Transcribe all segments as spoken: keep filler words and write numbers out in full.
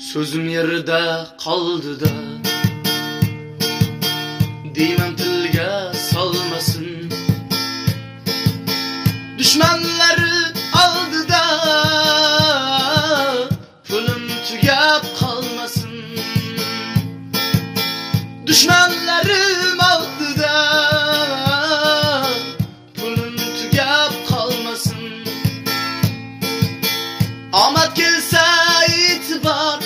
Sözüm yerida qoldi-da, deyman tilga solmasin. Dushmanlari oldida pulim tugab qolmasin. Dushmanlarim oldida pulim tugab qolmasin. Omad kelsa e'tibor,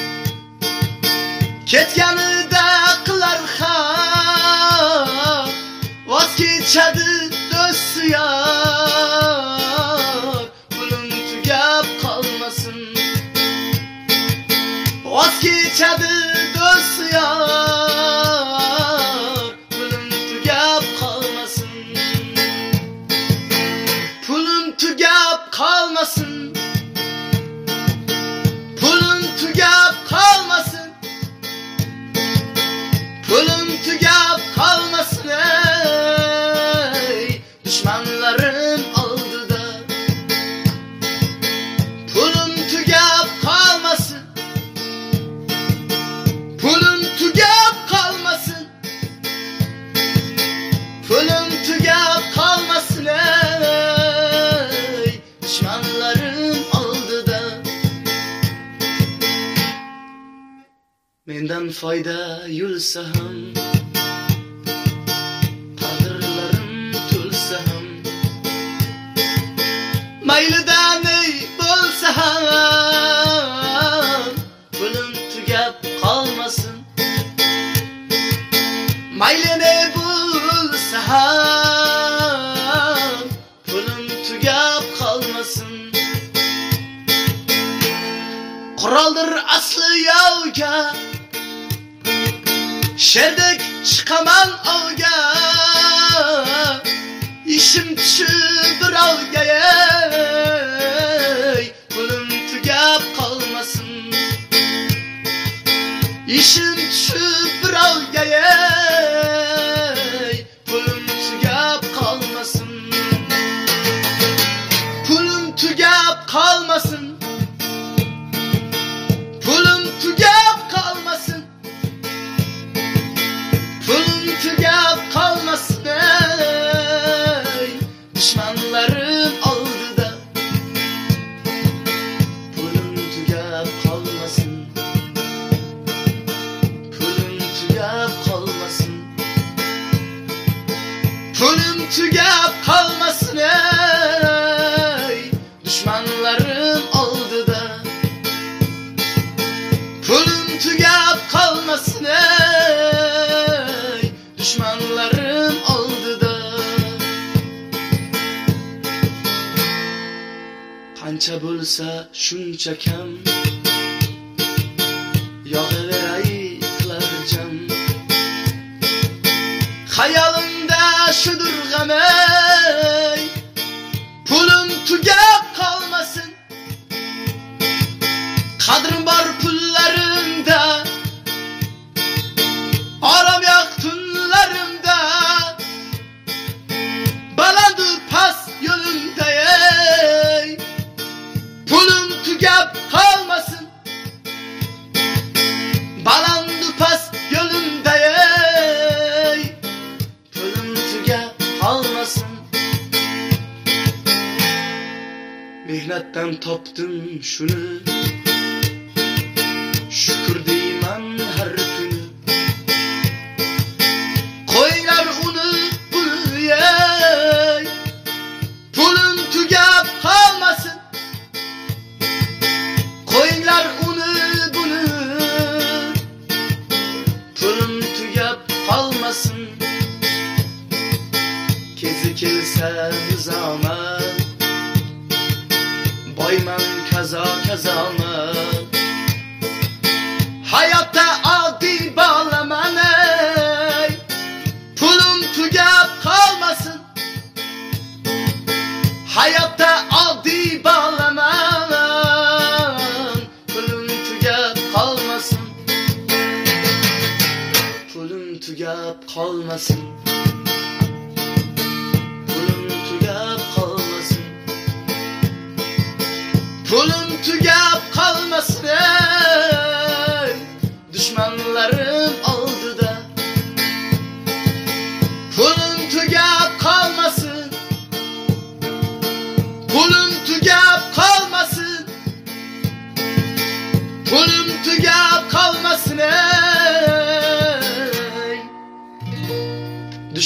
ketganida qilar xor, voz kechadi do'st yor, pulim tugab qolmasin. Voz kechadi do'st yor, pulim tugab qolmasin. Pulim tugab qolmasin. Pulim tugab qolmasin. Pulim tugab qolmasin. Ey dushmanlarim oldida pulim tugab qolmasin. Pulim tugab qolmasin. Pulim tugab qolmasin. Ey dushmanlarim oldida mendan foyda yulsa ham, taqdirlarim to'lsa ham, maylida ney bo'lsa ham, pulim tugab qolmasin. Mayli ne bo'lsa ham, pulim tugab qolmasin. Quroldir asli yovga, sherdek chiqaman ovga. Ishim tushib birovga, ey pulim tugab qolmasin. Ishim tushib birovga, ey pulim tugab qolmasin. Pulim tugab qolmasin. Pulim tugab qolmasin. Pulim tugab qolmasin. Ey dushmanlarim oldida pulim tugab qolmasin. Pulim tugab qolmasin. Pulim tugab qolmasin. Ey dushmanlarim oldida pulim tugab qolmasin. Ey dushmanlarim oldida qancha bo'lsa shuncha kam, yog'averay qilar jam. Xayolimda shudur g'am, ey pulim tugab qolmasin. Qadrim bor pullarimda, orom yo'q tunlarimda, balandu past yo'limda, ey pulim tugab qolmasin. Balandu past yo'limda, ey pulim tugab qolmasin. Mehnatdan topdim shuni, shukr deyman har kuni. Qo'yinglar uni buni, ey pulim tugab qolmasin. Qo'yinglar uni buni, pulim tugab qolmasin. Kezi kelsa nizomat, boyman kazo kazomat. Hayotda oddiy bolaman, ey pulim tugab qolmasin. Hayotda oddiy bolaman, pulim tugab qolmasin. Pulim tugab qolmasin. Pulim tugab qolmasin. Pulim tugab qolmasin.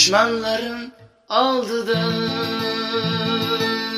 Düşmanlarım aldı da